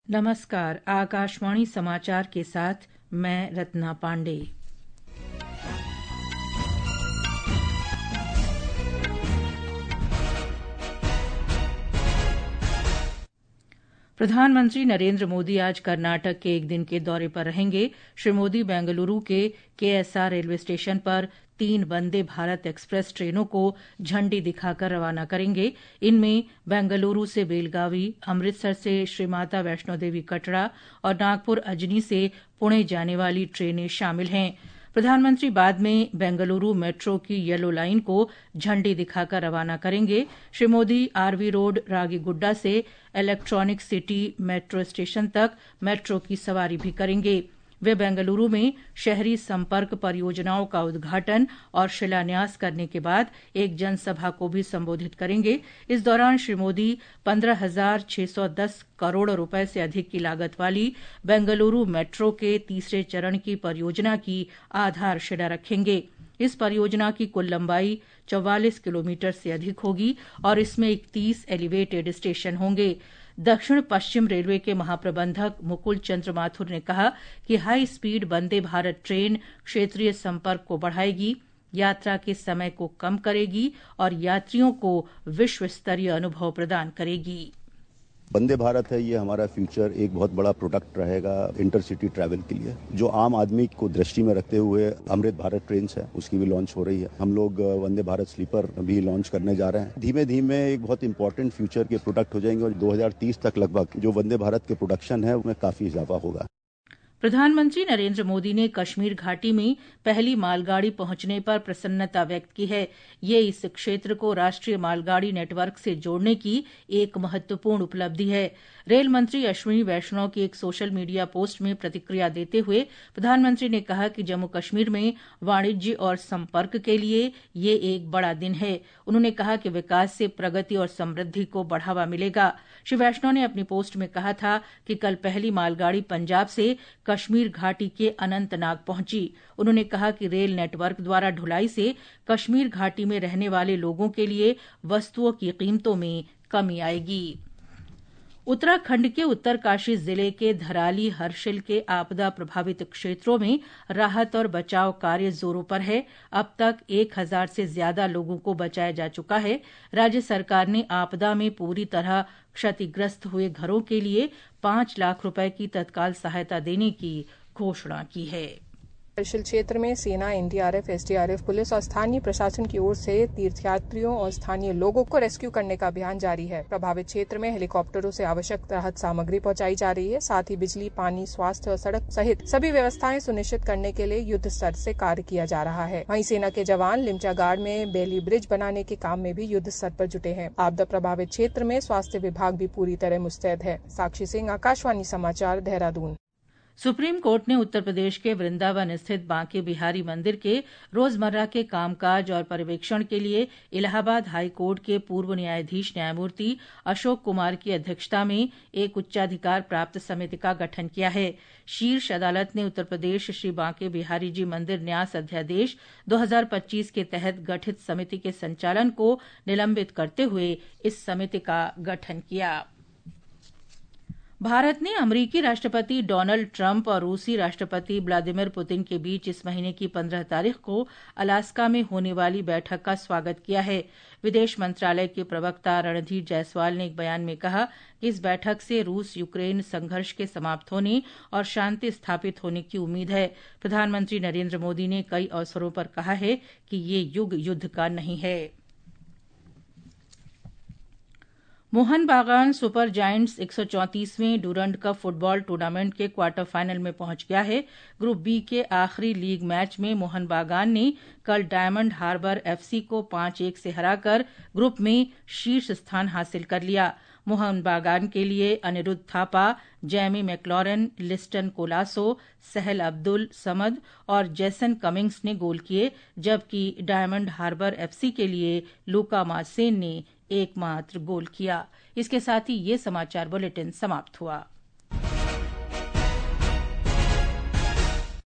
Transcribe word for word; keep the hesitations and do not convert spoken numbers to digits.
नमस्कार, आकाशवाणी समाचार के साथ मैं रत्ना पांडे। प्रधानमंत्री नरेंद्र मोदी आज कर्नाटक के एक दिन के दौरे पर रहेंगे। श्री मोदी बेंगलुरु के केएसआर रेलवे स्टेशन पर तीन वंदे भारत एक्सप्रेस ट्रेनों को झंडी दिखाकर रवाना करेंगे। इनमें बेंगलुरु से बेलगावी, अमृतसर से श्री माता वैष्णो देवी कटरा और नागपुर अजनी से पुणे जाने वाली ट्रेनें शामिल हैं। प्रधानमंत्री बाद में बेंगलुरु मेट्रो की येलो लाइन को झंडी दिखाकर रवाना करेंगे। श्री मोदी आरवी रोड रागीगुड्डा से इलेक्ट्रॉनिक सिटी मेट्रो स्टेशन तक मेट्रो की सवारी भी करेंगे। वे बेंगलुरु में शहरी संपर्क परियोजनाओं का उद्घाटन और शिलान्यास करने के बाद एक जनसभा को भी संबोधित करेंगे। इस दौरान श्री मोदी पंद्रह हजार छह सौ दस करोड़ रुपए से अधिक की लागत वाली बेंगलुरु मेट्रो के तीसरे चरण की परियोजना की आधारशिला रखेंगे। इस परियोजना की कुल लंबाई चौवालीस किलोमीटर से अधिक होगी और इसमें इकतीस एलिवेटेड स्टेशन होंगे। दक्षिण पश्चिम रेलवे के महाप्रबंधक मुकुल चंद्र माथुर ने कहा कि high speed Vande Bharat train क्षेत्रीय संपर्क को बढ़ाएगी, यात्रा के समय को कम करेगी और यात्रियों को विश्व स्तरीय अनुभव प्रदान करेगी। वंदे भारत है, ये हमारा फ्यूचर एक बहुत बड़ा प्रोडक्ट रहेगा इंटरसिटी ट्रैवल के लिए, जो आम आदमी को दृष्टि में रखते हुए अमृत भारत ट्रेन है उसकी भी लॉन्च हो रही है। हम लोग वंदे भारत स्लीपर भी लॉन्च करने जा रहे हैं। धीमे धीमे एक बहुत इंपॉर्टेंट फ्यूचर के प्रोडक्ट हो जाएंगे और दो हजार तीस तक लगभग जो वंदे भारत के प्रोडक्शन है उसमें काफी इजाफा होगा। प्रधानमंत्री नरेंद्र मोदी ने कश्मीर घाटी में पहली मालगाड़ी पहुंचने पर प्रसन्नता व्यक्त की है। ये इस क्षेत्र को राष्ट्रीय मालगाड़ी नेटवर्क से जोड़ने की एक महत्वपूर्ण उपलब्धि है। रेल मंत्री अश्विनी वैष्णव की एक सोशल मीडिया पोस्ट में प्रतिक्रिया देते हुए प्रधानमंत्री ने कहा कि जम्मू कश्मीर में वाणिज्य और संपर्क के लिए ये एक बड़ा दिन है। उन्होंने कहा कि विकास से प्रगति और समृद्धि को बढ़ावा मिलेगा। श्री वैष्णव ने अपनी पोस्ट में कहा था कि कल पहली मालगाड़ी पंजाब से कश्मीर घाटी के अनंतनाग पहुंची। उन्होंने कहा कि रेल नेटवर्क द्वारा ढुलाई से कश्मीर घाटी में रहने वाले लोगों के लिए वस्तुओं की कीमतों में कमी आएगी। उत्तराखंड के उत्तरकाशी जिले के धराली हर्षिल के आपदा प्रभावित क्षेत्रों में राहत और बचाव कार्य जोरों पर है। अब तक एक हजार से ज्यादा लोगों को बचाया जा चुका है। राज्य सरकार ने आपदा में पूरी तरह क्षतिग्रस्त हुए घरों के लिए पांच लाख रुपए की तत्काल सहायता देने की घोषणा की है। हर्षिल क्षेत्र में सेना, एनडीआरएफ, एसडीआरएफ, पुलिस और स्थानीय प्रशासन की ओर से तीर्थयात्रियों और स्थानीय लोगों को रेस्क्यू करने का अभियान जारी है। प्रभावित क्षेत्र में हेलीकॉप्टरों से आवश्यक राहत सामग्री पहुंचाई जा रही है। साथ ही बिजली, पानी, स्वास्थ्य और सड़क सहित सभी व्यवस्थाएं सुनिश्चित करने के लिए युद्ध स्तर से कार्य किया जा रहा है। वहीं सेना के जवान लिमचा गार्ड में बेली ब्रिज बनाने के काम में भी युद्ध स्तर पर जुटे हैं। आपदा प्रभावित क्षेत्र में स्वास्थ्य विभाग भी पूरी तरह मुस्तैद है। साक्षी सिंह, आकाशवाणी समाचार, देहरादून। सुप्रीम कोर्ट ने उत्तर प्रदेश के वृंदावन स्थित बांके बिहारी मंदिर के रोजमर्रा के कामकाज और पर्यवेक्षण के लिए इलाहाबाद हाई कोर्ट के पूर्व न्यायाधीश न्यायमूर्ति अशोक कुमार की अध्यक्षता में एक उच्चाधिकार प्राप्त समिति का गठन किया है। शीर्ष अदालत ने उत्तर प्रदेश श्री बांके बिहारी जी मंदिर न्यास अध्यादेश दो हजार पच्चीस के तहत गठित समिति के संचालन को निलंबित करते हुए इस समिति का गठन किया। भारत ने अमरीकी राष्ट्रपति डोनाल्ड ट्रंप और रूसी राष्ट्रपति व्लादिमीर पुतिन के बीच इस महीने की पंद्रह तारीख को अलास्का में होने वाली बैठक का स्वागत किया है। विदेश मंत्रालय के प्रवक्ता रणधीर जायसवाल ने एक बयान में कहा कि इस बैठक से रूस यूक्रेन संघर्ष के समाप्त होने और शांति स्थापित होने की उम्मीद है। प्रधानमंत्री नरेंद्र मोदी ने कई अवसरों पर कहा है कि ये युग युद्ध का नहीं है। मोहन बागान सुपर जायंट्स एक सौ चौंतीसवें डूरंड कप फुटबॉल टूर्नामेंट के क्वार्टर फाइनल में पहुंच गया है। ग्रुप बी के आखिरी लीग मैच में मोहन बागान ने कल डायमंड हार्बर एफसी को पांच एक से हराकर ग्रुप में शीर्ष स्थान हासिल कर लिया। मोहन बागान के लिए अनिरुद्ध थापा, जैमी मैक्लॉरन, लिस्टन कोलासो, सहल अब्दुल समद और जैसन कमिंग्स ने गोल किए, जबकि डायमंड हार्बर एफसी के लिए लूका मासेन ने एकमात्र गोल किया। इसके साथ ही ये समाचार बुलेटिन समाप्त हुआ।